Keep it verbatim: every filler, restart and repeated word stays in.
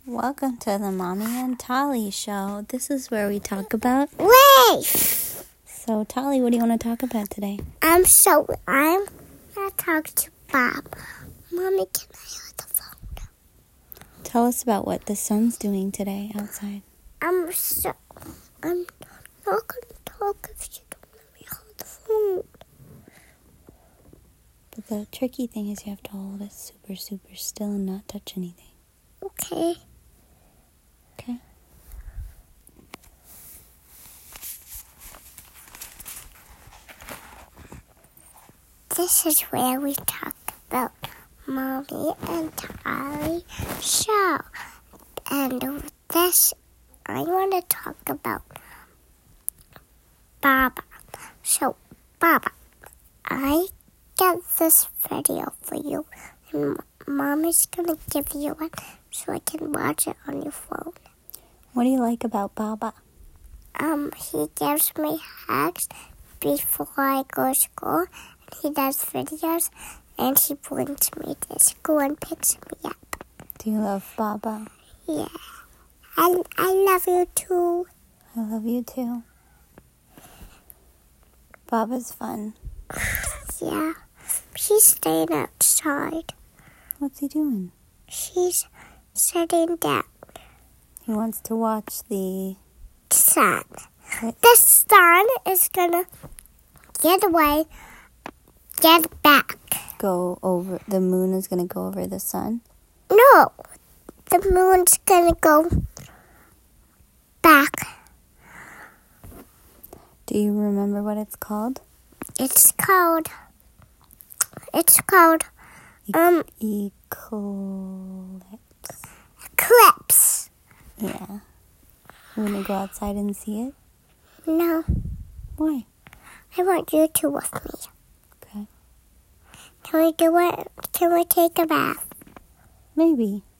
Welcome to the Mommy and Tolly show. This is where we talk about life. So, Tolly, what do you want to talk about today? Um, so I'm gonna talk to Bob. Mommy, can I hold the phone? Tell us about what the sun's doing today outside. I'm so I'm not gonna talk if you don't let me hold the phone. But the tricky thing is you have to hold it super, super still and not touch anything. Okay. Okay. This is where we talk about Mommy and Tolly show. And with this, I want to talk about Baba. So, Baba, I got this video for you. And Mommy's going to give you it so I can watch it on your phone. What do you like about Baba? Um, he gives me hugs before I go to school. He does videos, and he brings me to school and picks me up. Do you love Baba? Yeah. And I love you, too. I love you, too. Baba's fun. Yeah. He's staying outside. What's he doing? He's sitting down. He wants to watch the sun. The sun is gonna get away, get back. Go over, the moon is going to go over the sun? No, the moon's gonna go back. Do you remember what it's called? It's called, it's called, um, Eclipse. Eclipse. Yeah. You want to go outside and see it? No. Why? I want you to with me. Okay. Can we do it? Can we take a bath? Maybe.